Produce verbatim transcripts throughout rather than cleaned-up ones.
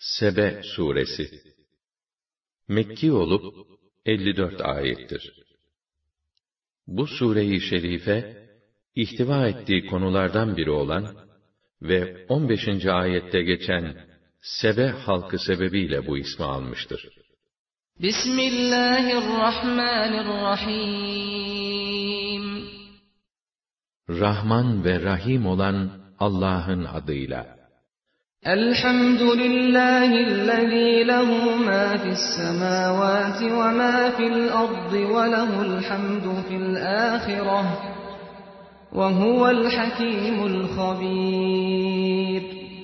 Sebe suresi Mekki olup elli dört ayettir. Bu sure-i şerife ihtiva ettiği konulardan biri olan ve on beşinci ayette geçen Sebe halkı sebebiyle bu ismi almıştır. Bismillahirrahmanirrahim. Rahman ve Rahim olan Allah'ın adıyla. Elhamdülillahillezî lehu mâ fissemâvâti ve mâ fil ardı ve lehul hamdu fil âhireh ve huvel hakîmul habîr.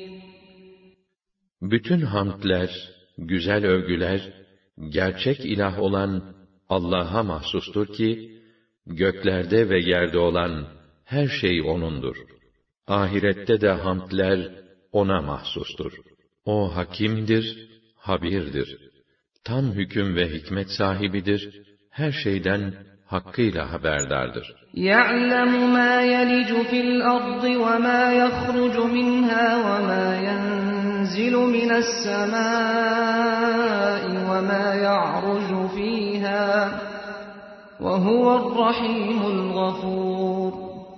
Bütün hamdler, güzel övgüler, gerçek ilah olan Allah'a mahsustur ki, göklerde ve yerde olan her şey O'nundur. Ahirette de hamdler O'na mahsustur. O hakimdir, habirdir. Tam hüküm ve hikmet sahibidir, her şeyden hakkıyla haberdardır. يَعْلَمُ مَا يَلِجُ فِي الْأَرْضِ وَمَا يَخْرُجُ مِنْهَا وَمَا يَنْزِلُ مِنَ السَّمَاءِ وَمَا يَعْرُجُ فِيهَا وَهُوَ الرَّحِيمُ الْغَفُورُ.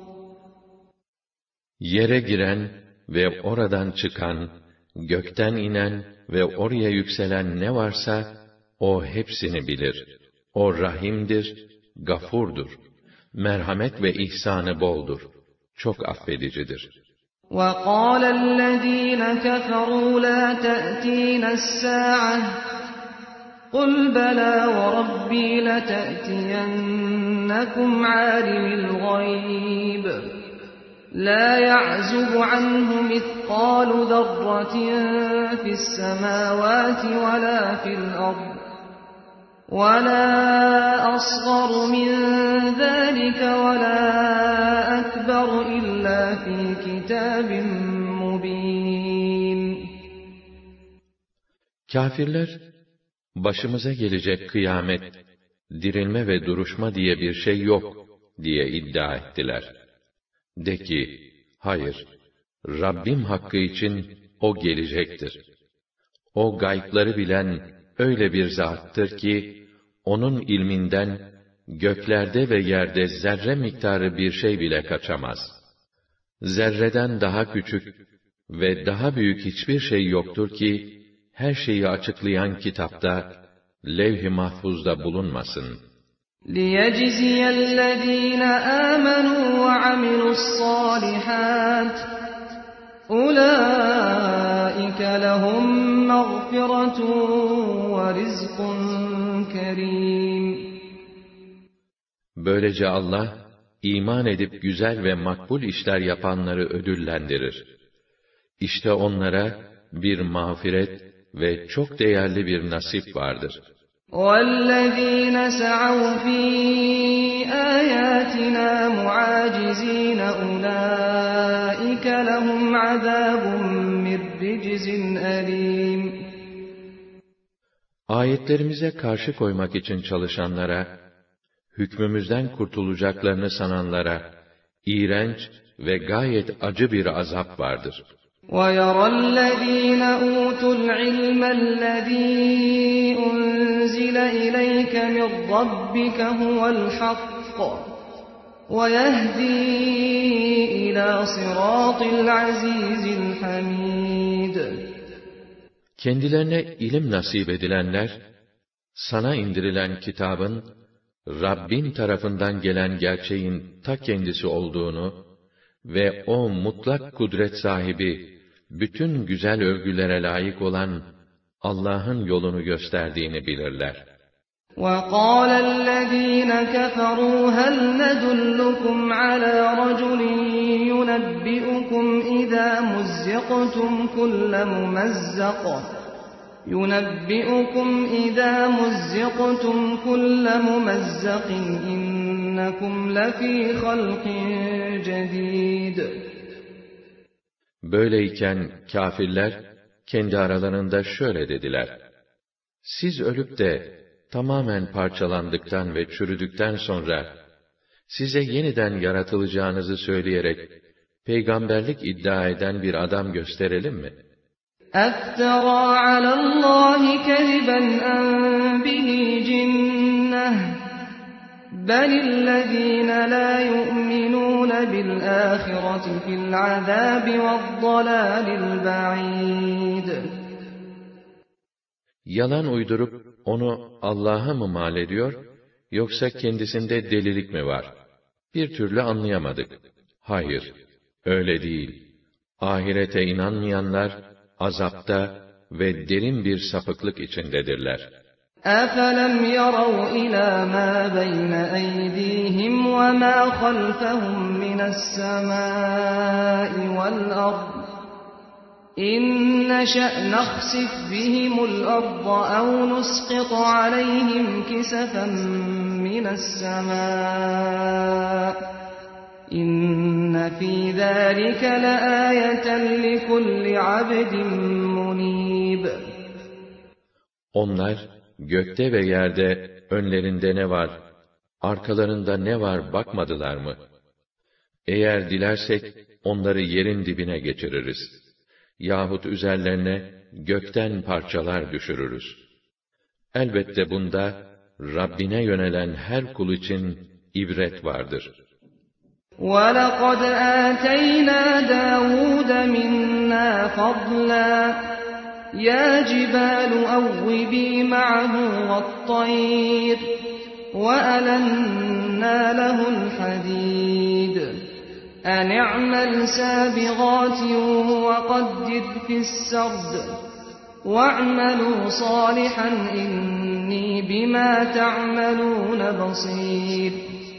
Yere giren ve oradan çıkan, gökten inen ve oraya yükselen ne varsa, O hepsini bilir. O rahimdir, gafurdur. Merhamet ve ihsanı boldur. Çok affedicidir. وَقَالَ الَّذ۪ينَ كَفَرُوا لَا تَأْتِينَ السَّاعَةُ قُلْ بَلَى وَرَبِّي لَتَأْتِيَنَّكُمْ عَالِمِ الْغَيْبِ لَا يَعْزُبُ عَنْهُ مِثْقَالُ ذَرَّةٍ فِي السَّمَاوَاتِ وَلَا فِي الْأَرْضِ وَلَا أَصْغَرُ مِنْ ذَلِكَ وَلَا أَكْبَرُ إِلَّا فِي كِتَابٍ مُبِينٍ. Kâfirler, başımıza gelecek kıyamet, dirilme ve duruşma diye bir şey yok diye iddia ettiler. De ki, hayır, Rabbim hakkı için O gelecektir. O gaybları bilen öyle bir zattır ki, O'nun ilminden göklerde ve yerde zerre miktarı bir şey bile kaçamaz. Zerreden daha küçük ve daha büyük hiçbir şey yoktur ki, her şeyi açıklayan kitapta, levh-i mahfuzda bulunmasın. لِيَجْزِيَ الَّذ۪ينَ آمَنُوا وَعَمِلُوا الصَّالِحَاتِ أُولَٰئِكَ لَهُمْ مَغْفِرَةٌ وَرِزْقٌ كَرِيمٌ. Böylece Allah, iman edip güzel ve makbul işler yapanları ödüllendirir. İşte onlara bir mağfiret ve çok değerli bir nasip vardır. وَالَّذ۪ينَ سَعَوْا ف۪ي آيَاتِنَا مُعَاجِز۪ينَ أُولَٰئِكَ لَهُمْ عَذَابٌ مِّن رِّجْزٍ أَلِيمٌ. Ayetlerimize karşı koymak için çalışanlara, hükmümüzden kurtulacaklarını sananlara, iğrenç ve gayet acı bir azap vardır. وَيَرَى الَّذ۪ينَ أُوتُوا الْعِلْمَ الَّذ۪ي أُنْزِلَ إِلَيْكَ مِنْ رَبِّكَ هُوَ الْحَقُّ وَيَهْدِي إِلَى صِرَاطِ الْعَز۪يزِ الْحَمِيدِ. Kendilerine ilim nasip edilenler, sana indirilen kitabın, Rabbin tarafından gelen gerçeğin ta kendisi olduğunu ve o mutlak kudret sahibi, bütün güzel övgülere layık olan Allah'ın yolunu gösterdiğini bilirler. وَقَالَ الَّذ۪ينَ كَفَرُوا هَلْ نَدُلُّكُمْ عَلَى رَجُلٍ يُنَبِّئُكُمْ إِذَا مُزِّقْتُمْ كُلَّ مُمَزَّقٍ يُنَبِّئُكُمْ إِذَا مُزِّقْتُمْ كُلَّ مُمَزَّقٍ إِنَّكُمْ لَفِي خَلْقٍ جَدِيدٍ. Böyleyken kâfirler kendi aralarında şöyle dediler: Siz ölüp de tamamen parçalandıktan ve çürüdükten sonra size yeniden yaratılacağınızı söyleyerek peygamberlik iddia eden bir adam gösterelim mi? اَفْتَرَى عَلَى اللّٰهِ كَذِبًا اَنْ بِهِ جِنَّةٌ بَلِ الَّذ۪ينَ لَا يُؤْمِنُونَ بِالْآخِرَةِ فِي الْعَذَابِ وَالضَّلَالِ الْبَعِيدِ. Yalan uydurup onu Allah'a mı mal ediyor, yoksa kendisinde delilik mi var? Bir türlü anlayamadık. Hayır, öyle değil. Ahirete inanmayanlar, azapta ve derin bir sapıklık içindedirler. أَفَلَمْ يَرَوْا إِلَى مَا بَيْنَ أَيْدِيهِمْ وَمَا خَلْفَهُمْ مِنَ السَّمَاءِ وَالْأَرْضِ إِنْ نَشَأْ نَخْسِفْ بِهِمُ الْأَرْضَ أَوْ نُسْقِطْ عَلَيْهِمْ كِسَفًا مِنَ السَّمَاءِ إِنَّ فِي ذَلِكَ لَآيَةً لِكُلِّ عَبْدٍ مُنِيبٍ. Onlar, gökte ve yerde önlerinde ne var, arkalarında ne var bakmadılar mı? Eğer dilersek onları yerin dibine geçiririz. Yahut üzerlerine gökten parçalar düşürürüz. Elbette bunda Rabbine yönelen her kul için ibret vardır. وَلَقَدْ آتَيْنَا دَاوُودَ مِنَّا فَضْلًا يَا جِبَالُ أَوِّبِي مَعَهُ وَالطَّيْرَ وَأَلَنَّا لَهُ الْحَدِيدَ أَنِ اعْمَلْ سَابِغَاتٍ وَقَدِّرْ فِي السَّرْدِ وَاعْمَلُوا صَالِحًا إِنِّي بِمَا تَعْمَلُونَ بَصِيرٌ.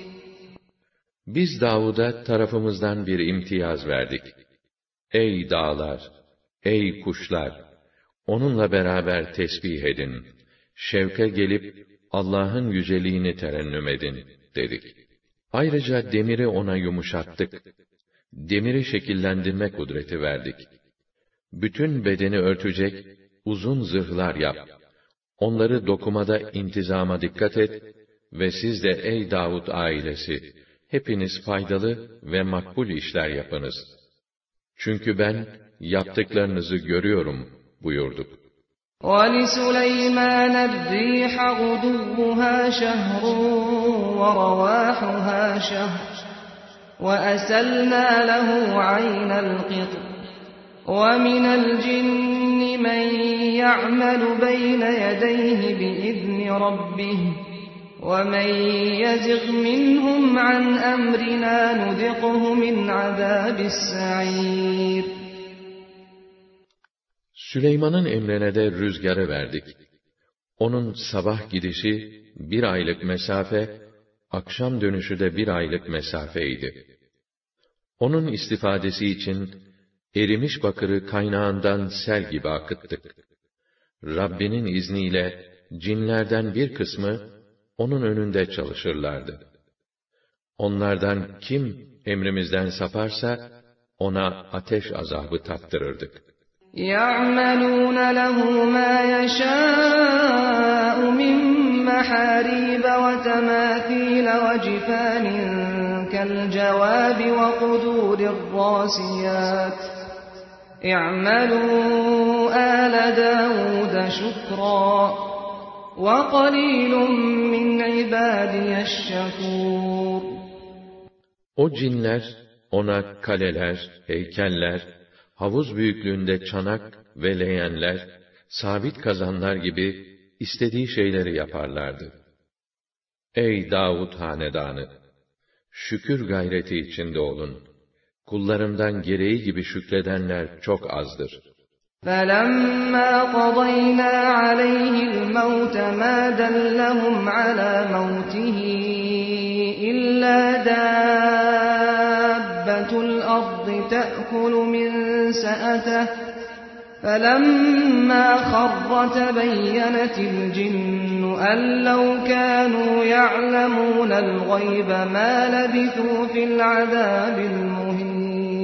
Biz Davud'a tarafımızdan bir imtiyaz verdik. Ey dağlar, ey kuşlar! Onunla beraber tesbih edin. Şevke gelip Allah'ın yüceliğini terennüm edin, dedik. Ayrıca demiri ona yumuşattık. Demiri şekillendirme kudreti verdik. Bütün bedeni örtecek uzun zırhlar yap. Onları dokumada intizama dikkat et ve siz de ey Davud ailesi, hepiniz faydalı ve makbul işler yapınız. Çünkü ben yaptıklarınızı görüyorum buyurduk. وَلِسُلَيْمَانَ الرِّيحَ غُدُوُّهَا شَهْرٌ وَرَوَاحُهَا شَهْرٌ وَأَسَلْنَا لَهُ عَيْنَ الْقِطْرِ وَمِنَ الْجِنِّ مَنْ يَعْمَلُ بَيْنَ يَدَيْهِ بِإِذْنِ رَبِّهِ وَمَنْ يَزِغْ مِنْهُمْ عَنْ أَمْرِنَا نُذِقْهُ مِنْ عَذَابِ السَّعِيرِ. Süleyman'ın emrine de rüzgarı verdik. Onun sabah gidişi bir aylık mesafe, akşam dönüşü de bir aylık mesafeydi. Onun istifadesi için erimiş bakırı kaynağından sel gibi akıttık. Rabbinin izniyle cinlerden bir kısmı onun önünde çalışırlardı. Onlardan kim emrimizden saparsa ona ateş azabı tattırırdık. يَعْمَلُونَ لَهُ مَا يَشَاءُ مِنْ مَحَارِيبَ وَتَمَاثِيلَ وَجِفَانٍ كَالْجَوَابِ وَقُدُورِ الرَّاسِيَاتِ اعْمَلُوا آلَ دَاوُودَ شُكْرًا وَقَلِيلٌ مِّنْ عِبَادِيَ الشَّكُورِ. O cinler ona kaleler, heykeller, havuz büyüklüğünde çanak ve leğenler, sabit kazanlar gibi istediği şeyleri yaparlardı. Ey Davud hanedanı! Şükür gayreti içinde olun. Kullarımdan gereği gibi şükredenler çok azdır. فَلَمَّا قَضَيْنَا عَلَيْهِ الْمَوْتَ مَا دَلَّهُمْ عَلَى مَوْتِهِ إِلَّا دَابَّةُ الْأَرْضِ تَأْكُلُ مِنْ سَأَتَهُ فَلَمَّا خَرَّ تَبَيَّنَتِ الْجِنُّ أَنْ لَوْ كَانُوا يَعْلَمُونَ الْغَيْبَ مَا لَبِثُوا فِي الْعَذَابِ الْمُهِينِ.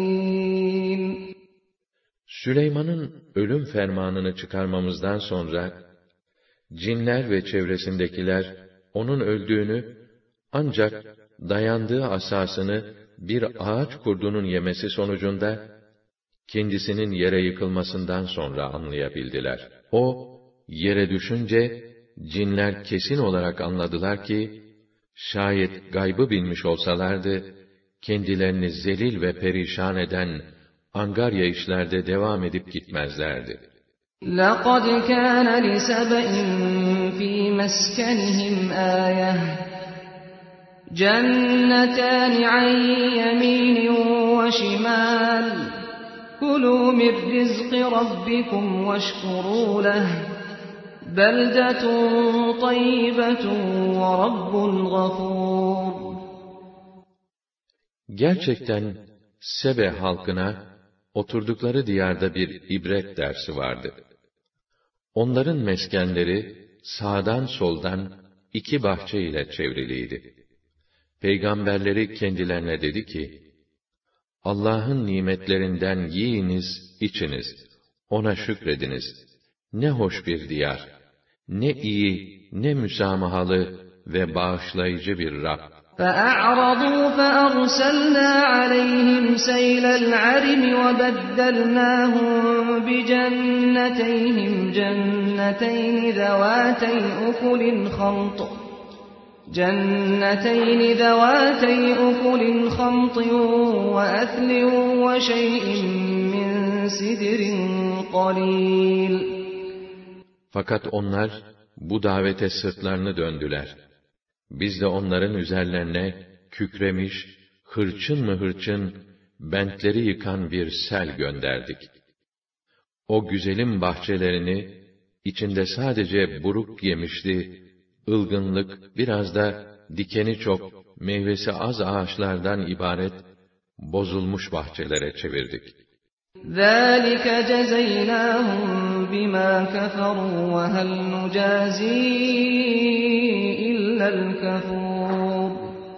Süleyman'ın ölüm fermanını çıkarmamızdan sonra, cinler ve çevresindekiler, onun öldüğünü, ancak dayandığı asasını bir ağaç kurdunun yemesi sonucunda, kendisinin yere yıkılmasından sonra anlayabildiler. O, yere düşünce, cinler kesin olarak anladılar ki, şayet gaybı bilmiş olsalardı, kendilerini zelil ve perişan eden angarya işlerde devam edip gitmezlerdi. لَقَدْ كَانَ لِسَبَإٍ فِي مَسْكَنِهِمْ آيَةٌ جَنَّتَانِ عَنْ يَمِينٍ وَشِمَالٍ كُلُوا مِنْ رِزْقِ رَبِّكُمْ وَاشْكُرُوا لَهُ بَلْدَةٌ طَيِّبَةٌ وَرَبٌّ غَفُورٌ. Gerçekten Sebe halkına oturdukları diyarda bir ibret dersi vardı. Onların meskenleri sağdan soldan iki bahçe ile çevriliydi. Peygamberleri kendilerine dedi ki, Allah'ın nimetlerinden yiyiniz, içiniz, ona şükrediniz. Ne hoş bir diyar, ne iyi, ne müsamahalı ve bağışlayıcı bir Rab. فَأَعْرَضُوا فَأَرْسَلْنَا عَلَيْهِمْ سَيْلَ الْعَرِمِ وَبَدَّلْنَاهُمْ بِجَنَّتَيْهِمْ جَنَّتَيْنِ ذَوَاتَيْ أُكُلٍ خَمْطٍ جَنَّتَيْنِ ذَوَاتَيْ أُكُلٍ خَمْطٍ وَأَثْلٍ وَشَيْءٍ مِّن سِدْرٍ قَلِيلٍ. Fakat onlar bu davete sırtlarını döndüler. Biz de onların üzerlerine kükremiş, hırçın mı hırçın, bentleri yıkan bir sel gönderdik. O güzelim bahçelerini, içinde sadece buruk yemişli, ılgınlık, biraz da dikeni çok, meyvesi az ağaçlardan ibaret, bozulmuş bahçelere çevirdik. ذَٰلِكَ جَزَيْنَاهُمْ بِمَا كَفَرُوا وَهَلْ نُجَازِي إِلَّا الْكَفُورَ.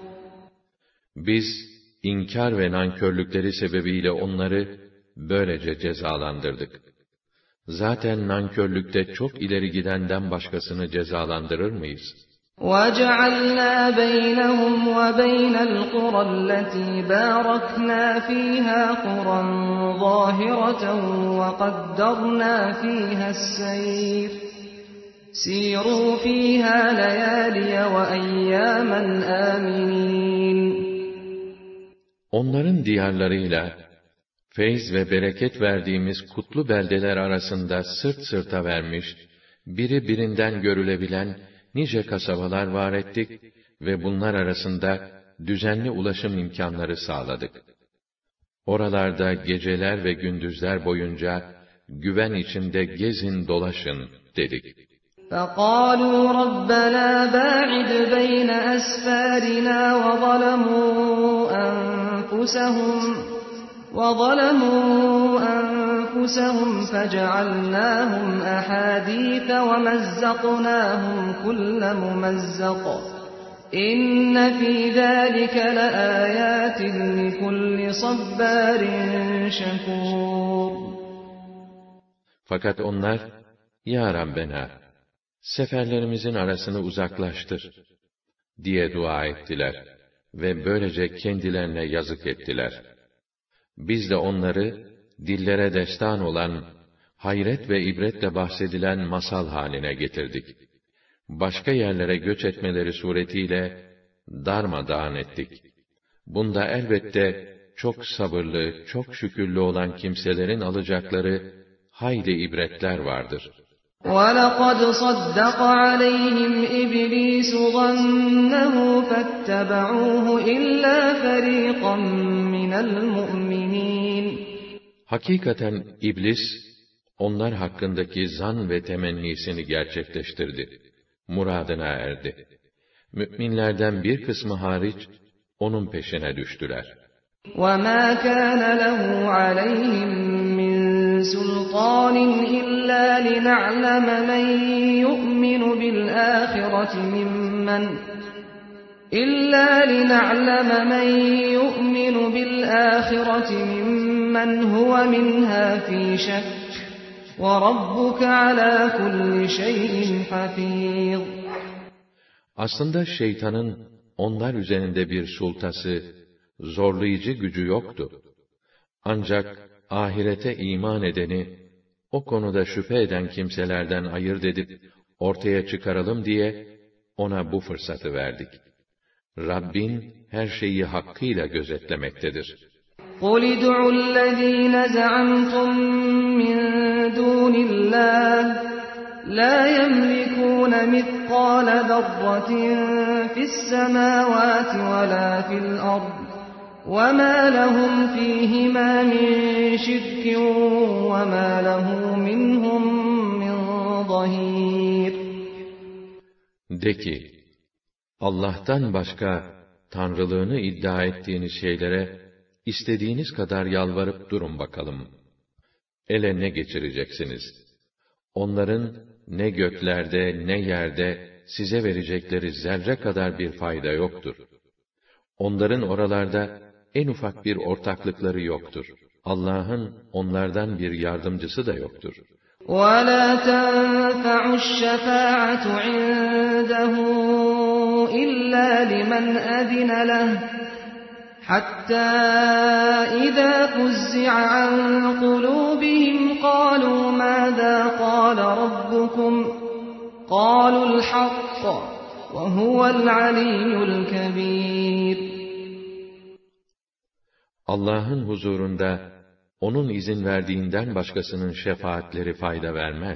Biz, inkar ve nankörlükleri sebebiyle onları böylece cezalandırdık. Zaten nankörlükte çok ileri gidenden başkasını cezalandırır mıyız? وَجَعَلْنَا بَيْنَهُمْ وَبَيْنَ الْقُرَى الَّتِي بَارَكْنَا فِيهَا قُرًى ظَاهِرَةً وَقَدَّرْنَا فِيهَا السَّيْرَ سِيرُوا فِيهَا لَيَالِيَ وَأَيَّامًا آمِنِينَ. Onların diyarlarıyla, feyz ve bereket verdiğimiz kutlu beldeler arasında sırt sırta vermiş, biri birinden görülebilen nice kasabalar var ettik ve bunlar arasında düzenli ulaşım imkanları sağladık. Oralarda geceler ve gündüzler boyunca güven içinde gezin dolaşın dedik. فَقَالُوا رَبَّنَا بَاعِدْ بَيْنَ أَسْفَارِنَا وَظَلَمُوا أَنفُسَهُمْ وَظَلَمُوا أَنفُسَهُمْ فَجَعَلْنَاهُمْ أَحَادِيثَ وَمَزَّقْنَاهُمْ كُلَّ مُمَزَّقٍ إِنَّ فِي ذَٰلِكَ لَآيَاتٍ لِكُلِّ صَبَّارٍ شَكُورٍ. Fakat onlar, Ya Rabbena, seferlerimizin arasını uzaklaştır diye dua ettiler ve böylece kendilerine yazık ettiler. Biz de onları, dillere destan olan, hayret ve ibretle bahsedilen masal haline getirdik. Başka yerlere göç etmeleri suretiyle darmadağın ettik. Bunda elbette çok sabırlı, çok şükürlü olan kimselerin alacakları hayli ibretler vardır. وَلَقَدْ صَدَّقَ عَلَيْهِمْ إِبْلِيسُ ظَنَّهُ فَاتَّبَعُوهُ إِلَّا فَرِيقًا مِّنَ الْمُؤْمِنِينَ. Hakikaten iblis, onlar hakkındaki zan ve temennisini gerçekleştirdi. Muradına erdi. Müminlerden bir kısmı hariç, onun peşine düştüler. وَمَا كَانَ لَهُ عَلَيْهِمْ مِنْ سُلْطَانٍ إِلَّا لِنَعْلَمَ مَنْ يُؤْمِنُ بِالْآخِرَةِ مِمَّنْ إِلَّا لِنَعْلَمَ مَنْ يُؤْمِنُ بِالْآخِرَةِ مِمَّنْ هُوَ مِنْهَا فِي شَكٍّ وَرَبُّكَ عَلَى كُلِّ شَيْءٍ حَفِيظٌ. Aslında şeytanın onlar üzerinde bir sultası, zorlayıcı gücü yoktu. Ancak ahirete iman edeni, o konuda şüphe eden kimselerden ayırt edip, ortaya çıkaralım diye, ona bu fırsatı verdik. Rabbin, her şeyi hakkıyla gözetlemektedir. قُلِ ادْعُوا الَّذ۪ينَ زَعَمْتُمْ مِنْ دُونِ اللّٰهِ لَا يَمْلِكُونَ مِثْقَالَ ذَرَّةٍ فِي السَّمَاوَاتِ وَلَا فِي الْأَرْضِ وَمَا لَهُمْ فِيهِمَا مِنْ شِرْكٍ وَمَا لَهُ مِنْهُمْ مِنْ ظَهِيرٍ. De ki, Allah'tan başka tanrılığını iddia ettiğiniz şeylere istediğiniz kadar yalvarıp durun bakalım. Ele ne geçireceksiniz? Onların ne göklerde ne yerde size verecekleri zerre kadar bir fayda yoktur. Onların oralarda en ufak bir ortaklıkları yoktur. Allah'ın onlardan bir yardımcısı da yoktur. وَلَا تَنْفَعُ الشَّفَاعَةُ عِنْدَهُ إِلَّا لِمَنْ أَذِنَ لَهُ حَتَّى إِذَا فُزِّعَ عَنْ قُلُوبِهِمْ قَالُوا مَاذَا قَالَ رَبُّكُمْ قَالُوا الْحَقَّ وَهُوَ الْعَلِيُّ الْكَبِيرُ. Allah'ın huzurunda onun izin verdiğinden başkasının şefaatleri fayda vermez.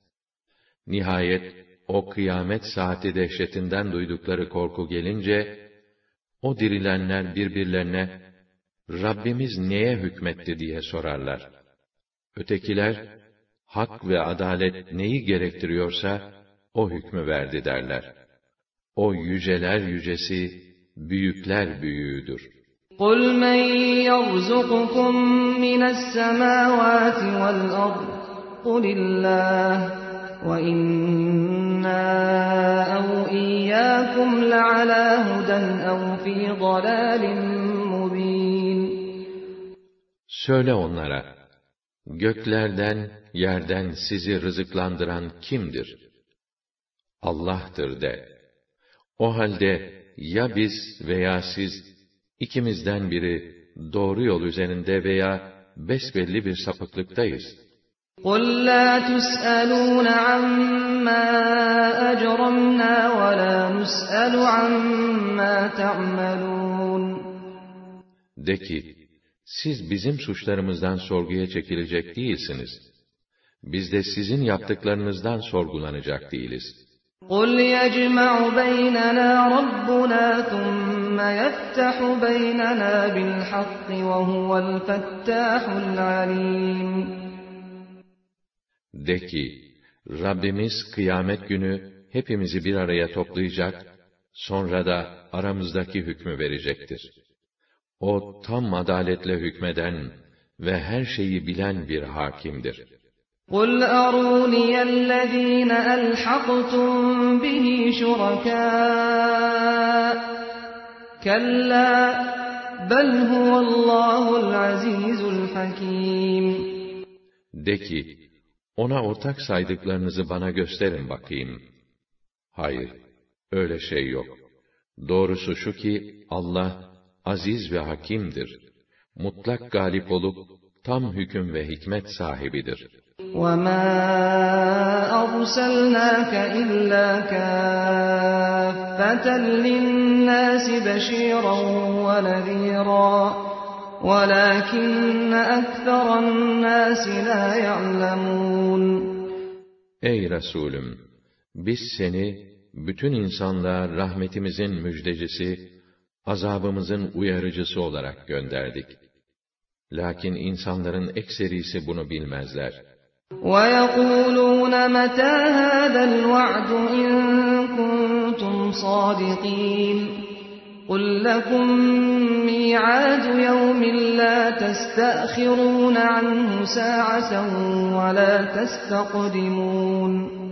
Nihayet o kıyamet saati dehşetinden duydukları korku gelince, o dirilenler birbirlerine, Rabbimiz neye hükmetti diye sorarlar. Ötekiler, hak ve adalet neyi gerektiriyorsa, o hükmü verdi derler. O yüceler yücesi, büyükler büyüğüdür. قُلْ مَنْ يَرْزُقُكُمْ مِنَ السَّمَاوَاتِ وَالْأَرْضِ قُلِ اللّٰهُ وَإِنَّا أَوْ إِيَّاكُمْ لَعَلَى هُدًى أَوْ فِي ضَلَالٍ مُّبِينٍ. Söyle onlara, göklerden, yerden sizi rızıklandıran kimdir? Allah'tır de. O halde ya biz veya siz, İkimizden biri doğru yol üzerinde veya besbelli bir sapıklıktayız. قُلْ لَا تُسْأَلُونَ عَمَّا أَجْرَمْنَا وَلَا نُسْأَلُ عَمَّا تَعْمَلُونَ. De ki, siz bizim suçlarımızdan sorguya çekilecek değilsiniz. Biz de sizin yaptıklarınızdan sorgulanacak değiliz. قُلْ يَجْمَعُ بَيْنَنَا رَبُّنَا ثُمَّ يَفْتَحُ بَيْنَنَا بِالْحَقِّ وَهُوَ الْفَتَّاحُ الْعَلِيمُ. De ki, Rabbimiz kıyamet günü hepimizi bir araya toplayacak, sonra da aramızdaki hükmü verecektir. O tam adaletle hükmeden ve her şeyi bilen bir hakimdir. قُلْ أَرُونِيَ الَّذ۪ينَ أَلْحَقْتُمْ بِهِ شُرَكَاءَ كَلَّا بَلْ هُوَ اللّٰهُ الْعَز۪يزُ الْحَك۪يمُ. De ki, ona ortak saydıklarınızı bana gösterin bakayım. Hayır, öyle şey yok. Doğrusu şu ki, Allah, aziz ve hakimdir. Mutlak galip olup, tam hüküm ve hikmet sahibidir. وَمَا أَرْسَلْنَاكَ إِلَّا كَافَّةً لِلنَّاسِ بَشِيرًا وَنَذِيرًا وَلَكِنَّ أَكْثَرَ النَّاسِ لَا يَعْلَمُونَ. Ey Resulüm! Biz seni, bütün insanlığa rahmetimizin müjdecisi, azabımızın uyarıcısı olarak gönderdik. Lakin insanların ekserisi bunu bilmezler. وَيَقُولُونَ مَتَى هَذَا الْوَعْدُ إِن كُنتُمْ صَادِقِينَ قُلْ لَكُمْ مِيعَادُ يَوْمٍ لَا تَسْتَأْخِرُونَ عَنْهُ سَاعَةً وَلَا تَسْتَقْدِمُونَ.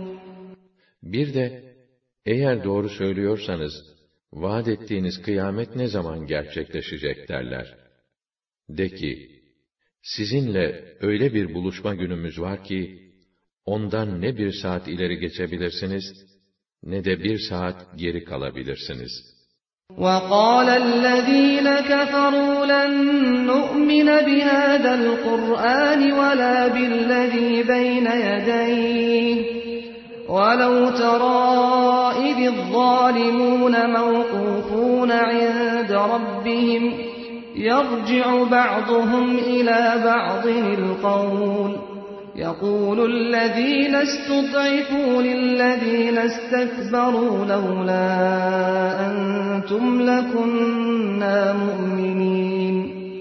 Bir de, eğer doğru söylüyorsanız, vaat ettiğiniz kıyamet ne zaman gerçekleşecek derler. De ki, sizinle öyle bir buluşma günümüz var ki, ondan ne bir saat ileri geçebilirsiniz, ne de bir saat geri kalabilirsiniz. وَقَالَ الَّذِينَ كَفَرُوا لَن نُّؤْمِنَ بِهَذَا الْقُرْآنِ وَلَا بِالَّذِي بَيْنَ يَدَيْهِ وَلَوْ تَرَىٰ إِذِ الظَّالِمُونَ مَوْقُوفُونَ عِندَ رَبِّهِمْ يَرْجِعُ بَعْضُهُمْ إِلَىٰ بَعْضٍ الْقَوْلَ يَقُولُ الَّذِينَ اسْتُضْعِفُوا لِلَّذِينَ اسْتَكْبَرُوا لَوْلَا أَنتُمْ لَكُنَّا مُؤْمِنِينَ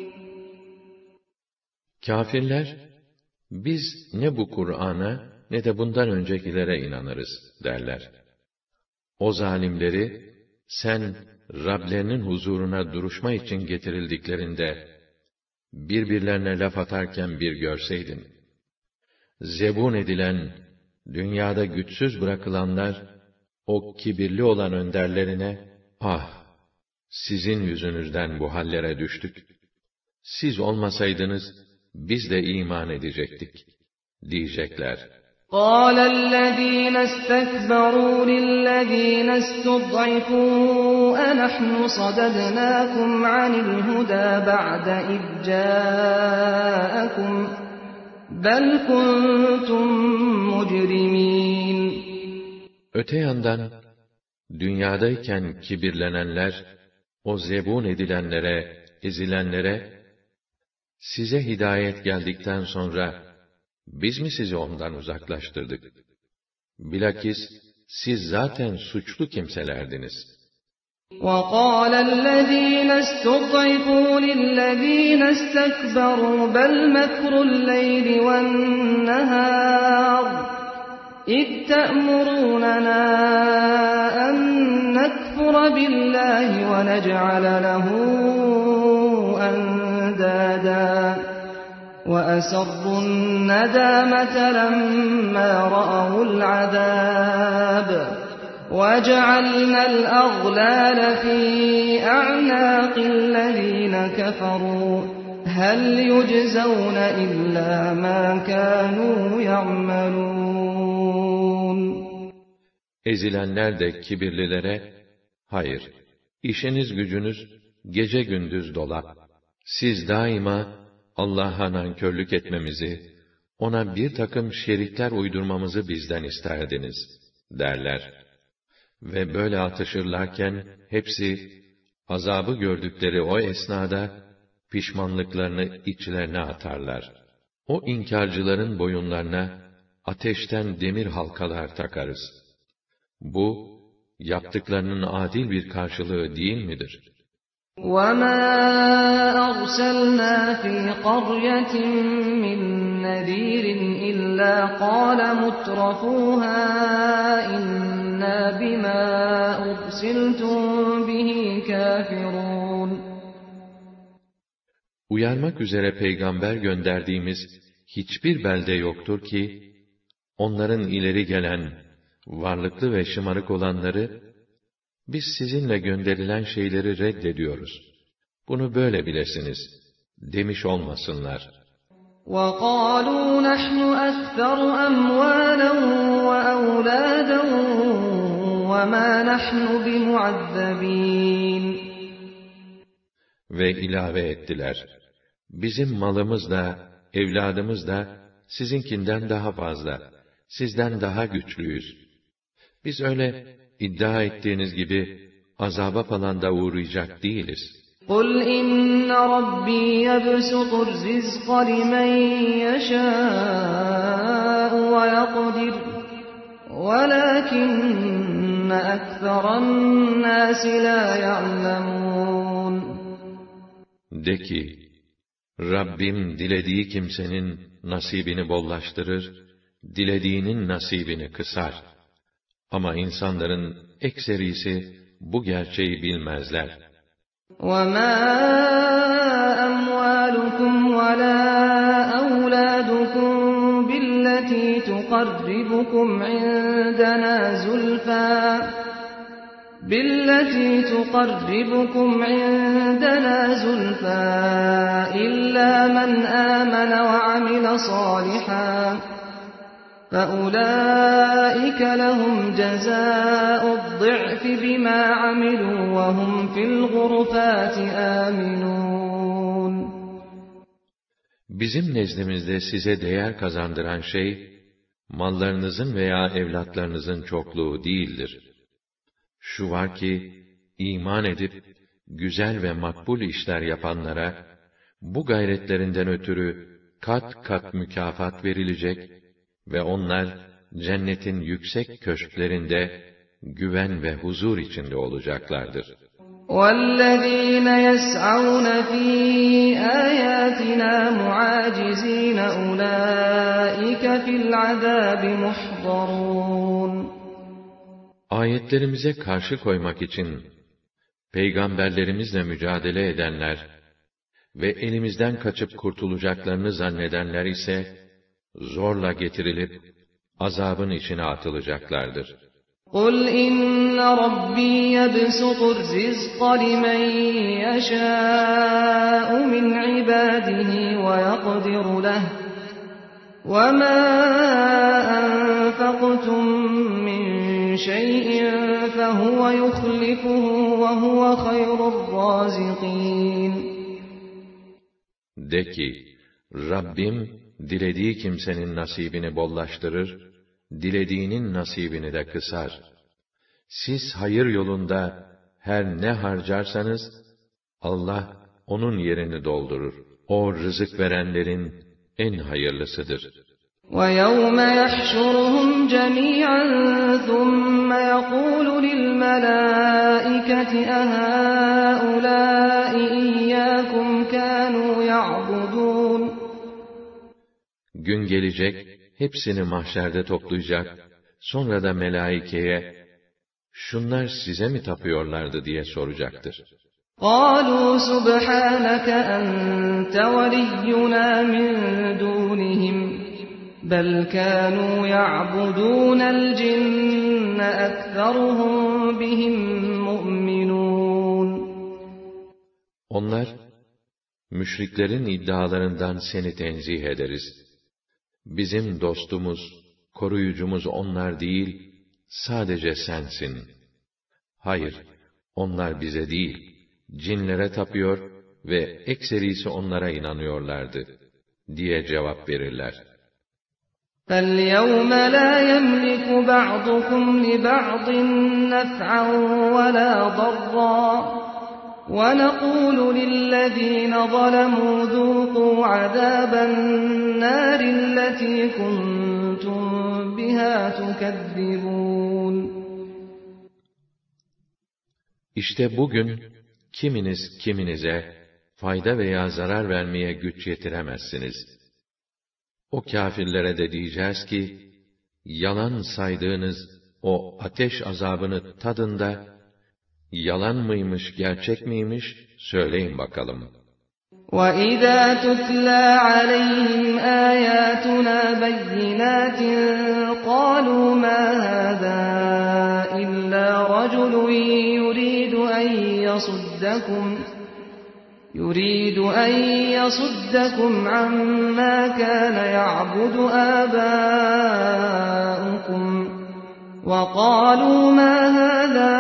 Kafirler, biz ne bu Kur'an'a ne de bundan öncekilere inanırız derler. O zalimleri, sen Rablerinin huzuruna duruşma için getirildiklerinde, birbirlerine laf atarken bir görseydin, zebun edilen, dünyada güçsüz bırakılanlar, o kibirli olan önderlerine, ah! Sizin yüzünüzden bu hallere düştük. Siz olmasaydınız, biz de iman edecektik, diyecekler. قَالَ الَّذِينَ اسْتَكْبَرُوا لِلَّذِينَ اسْتُضْعِفُوا أَنَحْنُ صَدَدْنَاكُمْ عَنِ الْهُدَى بَعْدَ إِذْ جَاءَكُمْ بَلْ كُنْتُمْ مُجْرِمِينَ Öte yandan, dünyadayken kibirlenenler, o zebun edilenlere, ezilenlere, size hidayet geldikten sonra, biz mi sizi ondan uzaklaştırdık? Bilakis, siz zaten suçlu kimselerdiniz. وَقَالَ الَّذِينَ اسْتُضْعِفُوا لِلَّذِينَ اسْتَكْبَرُوا بَلْ مَكْرُ اللَّيْلِ وَالنَّهَارِ إِذْ تَأْمُرُونَنَا أَن نَّكْفُرَ بِاللَّهِ وَنَجْعَلَ لَهُ أَندَادًا وَأَسَرُّوا النَّدَامَةَ لَمَّا رَأَوُا الْعَذَابَ وَجَعَلْنَا الْأَغْلَالَ فِي أَعْنَاقِ الَّذِينَ كَفَرُوا هَلْ يُجْزَوْنَ إِلَّا مَا كَانُوا يَعْمَلُونَ Ezilenler de kibirlilere, hayır, işiniz gücünüz gece gündüz dolap. Siz daima Allah'a nankörlük etmemizi, ona bir takım şerikler uydurmamızı bizden isterdiniz, derler. Ve böyle atışırlarken, hepsi, azabı gördükleri o esnada, pişmanlıklarını içlerine atarlar. O inkarcıların boyunlarına, ateşten demir halkalar takarız. Bu, yaptıklarının adil bir karşılığı değil midir? وَمَا أَرْسَلْنَا فِي قَرْيَةٍ مِّن نَّذِيرٍ إِلَّا قَالَ مُتْرَفُوهَا إِنَّا بِمَا أُرْسِلْتُم بِهِ كَافِرُونَ Uyarmak üzere peygamber gönderdiğimiz hiçbir belde yoktur ki, onların ileri gelen, varlıklı ve şımarık olanları, biz sizinle gönderilen şeyleri reddediyoruz. Bunu böyle bilesiniz, demiş olmasınlar. وَقَالُوا نَحْنُ أَكْثَرُ أَمْوَالًا وَأَوْلَادًا وَمَا نَحْنُ بِمُعَذَّبِينَ Ve ilave ettiler, bizim malımız da, evladımız da, sizinkinden daha fazla, sizden daha güçlüyüz. Biz öyle, iddia ettiğiniz gibi, azaba falan da uğrayacak değiliz. قُلْ إِنَّ رَبِّي يَبْسُطُ الرِّزْقَ لِمَن يَشَاءُ وَيَقْدِرُ وَلَكِنَّ أَكْثَرَ النَّاسِ لَا يَعْلَمُونَ De ki, Rabbim dilediği kimsenin nasibini bollaştırır, dilediğinin nasibini kısar. Ama insanların ekserisi bu gerçeği bilmezler. وَمَا أَمْوَالُكُمْ وَلَا أَوْلَادُكُمْ بِالَّتِي تُقَرِّبُكُمْ عِندَنَا زُلْفَىٰ بِالَّتِي تُقَرِّبُكُمْ عِندَنَا زُلْفَىٰ إِلَّا مَنْ آمَنَ وَعَمِلَ صَالِحًا فَأُولَٰئِكَ لَهُمْ جَزَاءُ الضِّعْفِ بِمَا عَمِلُوا وَهُمْ فِي الْغُرُفَاتِ آمِنُونَ. Bizim nezdimizde size değer kazandıran şey, mallarınızın veya evlatlarınızın çokluğu değildir. Şu var ki, iman edip, güzel ve makbul işler yapanlara, bu gayretlerinden ötürü kat kat mükafat verilecek ve onlar, cennetin yüksek köşklerinde, güven ve huzur içinde olacaklardır. وَالَّذ۪ينَ يَسْعَوْنَ ف۪ي آيَاتِنَا مُعَاجِز۪ينَ اُولَٰئِكَ فِي الْعَذَابِ مُحْضَرُونَ. Ayetlerimize karşı koymak için, peygamberlerimizle mücadele edenler ve elimizden kaçıp kurtulacaklarını zannedenler ise, zorla getirilip, azabın içine atılacaklardır. قُلْ إِنَّ رَبِّي يَبْسُطُ الرِّزْقَ لِمَنْ يَشَاءُ مِنْ عِبَادِهِ وَيَقْدِرُ لَهُ وَمَا أَنفَقْتُمْ مِنْ شَيْءٍ فَهُوَ يُخْلِفُهُ وَهُوَ خَيْرُ الرَّازِقِينَ. De ki, Rabbim, dilediği kimsenin nasibini bollaştırır, dilediğinin nasibini de kısar. Siz hayır yolunda her ne harcarsanız, Allah onun yerini doldurur. O rızık verenlerin en hayırlısıdır. وَيَوْمَ يَحْشُرُهُمْ جَمِيعًا ثُمَّ يَقُولُ لِلْمَلَائِكَةِ أَهَٰؤُلَاءِ إِيَّاكُمْ كَانُوا يَعْبُدُونَ. Gün gelecek, hepsini mahşerde toplayacak, sonra da melaikeye, şunlar size mi tapıyorlardı diye soracaktır. قَالُوا سُبْحَانَكَ أَنْتَ وَلِيُّنَا مِنْ دُونِهِمْ بَلْ كَانُوا يَعْبُدُونَ الْجِنَّ أَكْثَرُهُمْ بِهِمْ مُؤْمِنُونَ. Onlar, müşriklerin iddialarından seni tenzih ederiz. Bizim dostumuz, koruyucumuz onlar değil, sadece sensin. Hayır, onlar bize değil, cinlere tapıyor ve ekserisi onlara inanıyorlardı, diye cevap verirler. فَالْيَوْمَ لَا يَمْلِكُ بَعْضُكُمْ لِبَعْضٍ نَفْعًا وَلَا ضَرًّا وَنَقُولُ لِلَّذ۪ينَ ظَلَمُوا ذُوقُوا عَذَابَ النَّارِ الَّتِي كُنْتُمْ بِهَا تُكَذِّبُونَ. İşte bugün, kiminiz kiminize fayda veya zarar vermeye güç yetiremezsiniz. O kâfirlere de diyeceğiz ki, yalan saydığınız o ateş azabını tadın da, yalan mıymış, gerçek miymiş, söyleyin bakalım. وَإِذَا تُتْلَى عَلَيْهِمْ آيَاتُنَا بَيِّنَاتٍ قَالُوا مَا هَذَا إِلَّا رَجُلٌ يُرِيدُ أَنْ يَصُدَّكُمْ يُرِيدُ أَنْ يَصُدَّكُمْ عَمَّا كَانَ يَعْبُدُ آبَاؤُكُمْ وَقَالُوا مَا هَذَا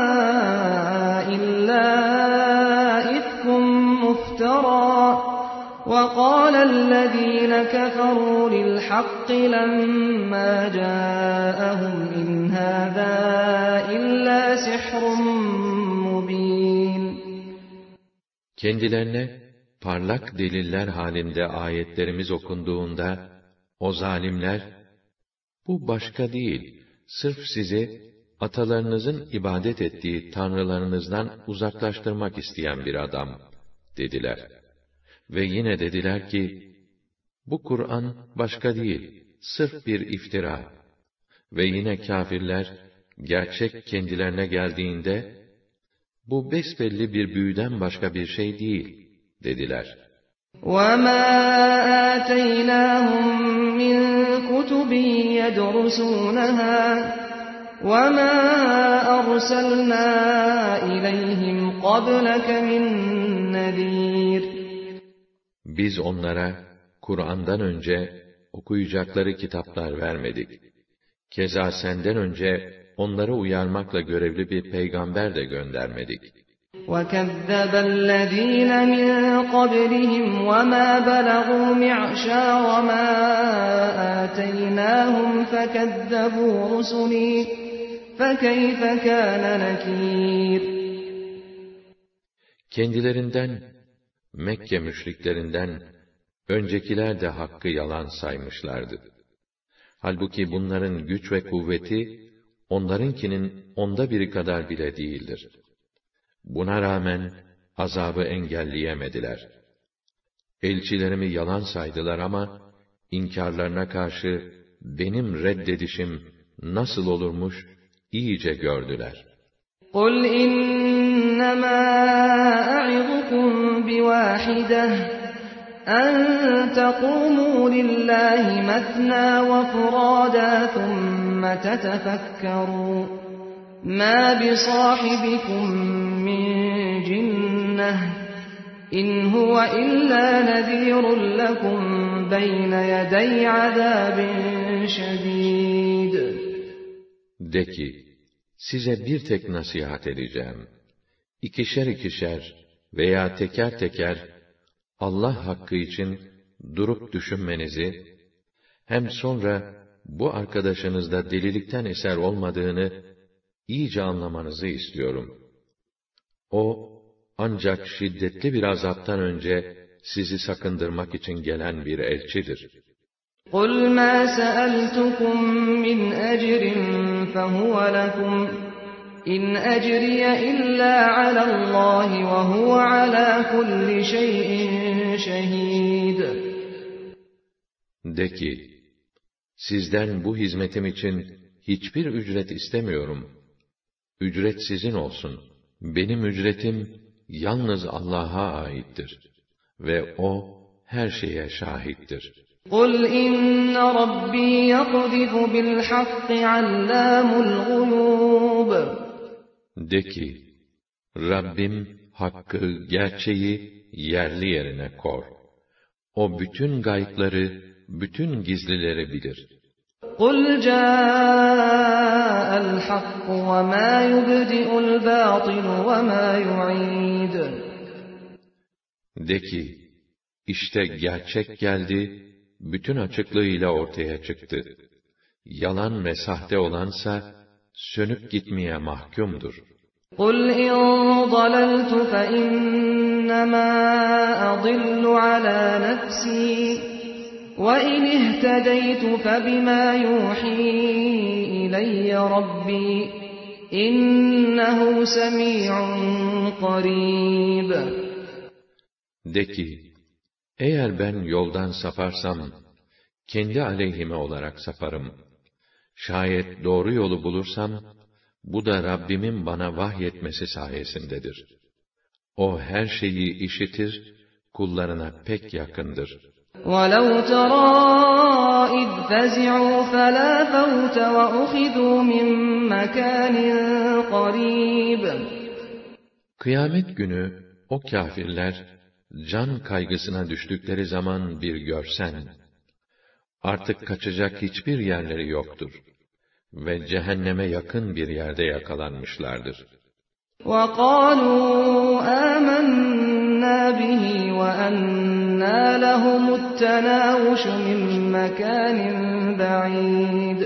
إِلَّا إِفْكٌ مُفْتَرًى وَقَالَ الَّذِينَ كَفَرُوا لِلْحَقِّ لَمَّا جَاءَهُمْ إِنْ هَذَا إِلَّا سِحْرٌ مُبِينٌ. Kendilerine parlak deliller halinde ayetlerimiz okunduğunda, o zalimler, bu başka değil, sırf sizi, atalarınızın ibadet ettiği tanrılarınızdan uzaklaştırmak isteyen bir adam, dediler. Ve yine dediler ki, bu Kur'an başka değil, sırf bir iftira. Ve yine kâfirler, gerçek kendilerine geldiğinde, bu besbelli bir büyüden başka bir şey değil, dediler. وَمَا آتَيْنَاهُمْ مِنْ كُتُبٍ يَدْرُسُونَهَا وَمَا أَرْسَلْنَا إِلَيْهِمْ قَبْلَكَ مِنْ نَذِيرٍ. Biz onlara, Kur'an'dan önce, okuyacakları kitaplar vermedik. Keza senden önce onları uyarmakla görevli bir peygamber de göndermedik. وَكَذَّبَ الَّذ۪ينَ مِنْ قَبْلِهِمْ وَمَا بَلَغُوا مِعْشَارَ مَا آتَيْنَاهُمْ فَكَذَّبُوا رُسُلِي فَكَيْفَ كَانَ نَكِيرٌ. Kendilerinden, Mekke müşriklerinden, öncekiler de hakkı yalan saymışlardı. Halbuki bunların güç ve kuvveti, onlarınkinin onda biri kadar bile değildir. Buna rağmen, azabı engelleyemediler. Elçilerimi yalan saydılar ama, inkarlarına karşı, benim reddedişim nasıl olurmuş, iyice gördüler. قُلْ إِنَّمَا أَعِظُكُمْ بِوَاحِدَةٍ أَن تَقُومُوا لِلَّهِ مَثْنَى وَفُرَادَى ثُمَّ تَتَفَكَّرُوا مَا بِصَاحِبِكُم مِّن جِنَّةٍ إِنْ هُوَ إِلَّا نَذِيرٌ لَكُمْ بَيْنَ يَدَيْ عَذَابٍ شَدِيدٍ. De ki, size bir tek nasihat edeceğim. İkişer ikişer veya teker teker Allah hakkı için durup düşünmenizi, hem sonra bu arkadaşınızda delilikten eser olmadığını iyice anlamanızı istiyorum. O, ancak şiddetli bir azaptan önce sizi sakındırmak için gelen bir elçidir. قُلْ مَا سَأَلْتُكُم مِّنْ أَجْرٍ فَهُوَ لَكُمْ إِنْ أَجْرِيَ إِلَّا عَلَى اللّٰهِ وَهُوَ عَلَى كُلِّ شَيْءٍ شَهِيدٌ. De ki, sizden bu hizmetim için hiçbir ücret istemiyorum. Ücret sizin olsun. Benim ücretim yalnız Allah'a aittir. Ve O her şeye şahittir. قُلْ إِنَّ رَبِّي يَقْذِفُ بِالْحَقِّ عَلَّامُ الْغُيُوبِ. De ki, Rabbim hakkı, gerçeği yerli yerine kor. O bütün gaybları, bütün gizlileri bilir. قُلْ جَاءَ الْحَقُّ وَمَا يُبْدِئُ الْبَاطِلُ وَمَا يُعِيدُ. De ki, işte gerçek geldi, bütün açıklığıyla ortaya çıktı. Yalan ve sahte olansa, sönüp gitmeye mahkumdur. قُلْ إِنْ ضَلَلْتُ فَإِنَّمَا أَضِلُّ عَلَى نَفْسِي وَإِنِ اهْتَدَيْتُ فَبِمَا يُوحِي إِلَيَّ رَبِّي إِنَّهُ سَمِيعٌ قَرِيبٌ. De ki, eğer ben yoldan saparsam, kendi aleyhime olarak saparım. Şayet doğru yolu bulursam, bu da Rabbimin bana vahyetmesi sayesindedir. O her şeyi işitir, kullarına pek yakındır. وَلَوْ تَرَى إِذْ فَزِعُوا فَلَا فَوْتَ وَأُخِذُوا مِنْ مَكَانٍ قَرِيبٍ. Kıyamet günü o kâfirler can kaygısına düştükleri zaman bir görsen, artık kaçacak hiçbir yerleri yoktur ve cehenneme yakın bir yerde yakalanmışlardır. وَقَالُوا آمَنَّا بِهِ وَأَنَّى لَهُمُ التَّنَاوُشُ مِنْ مَكَانٍ بَعِيدٍ.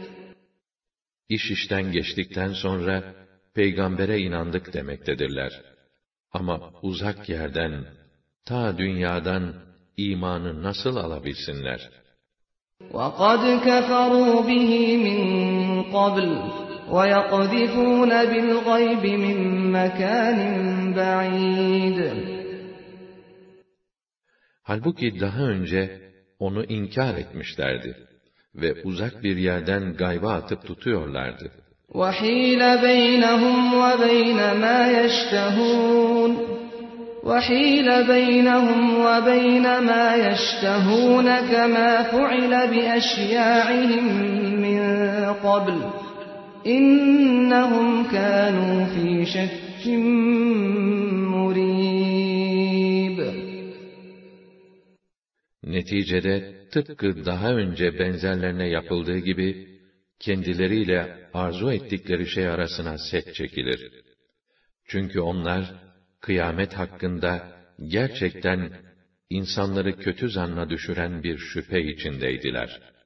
İş işten geçtikten sonra peygambere inandık demektedirler. Ama uzak yerden, ta dünyadan imanı nasıl alabilsinler? وَقَدْ كَفَرُوا بِهِ مِنْ قَبْلُ وَيَقْذِفُونَ بِالْغَيْبِ مِنْ مَكَانٍ بَعِيدٍ. Halbuki daha önce onu inkar etmişlerdi ve uzak bir yerden gayba atıp tutuyorlardı. وَحِيلَ بَيْنَهُمْ وَبَيْنَ مَا يَشْتَهُونَ وَحِيلَ بَيْنَهُمْ وَبَيْنَ مَا يَشْتَهُونَ كَمَا فُعِلَ بِأَشْيَاعِهِمْ مِنْ قَبْلُ إِنَّهُمْ كَانُوا فِي شَكٍّ مُرِيبٍ. Neticede tıpkı daha önce benzerlerine yapıldığı gibi, kendileriyle arzu ettikleri şey arasına set çekilir. Çünkü onlar, kıyamet hakkında gerçekten insanları kötü zanna düşüren bir şüphe içindeydiler.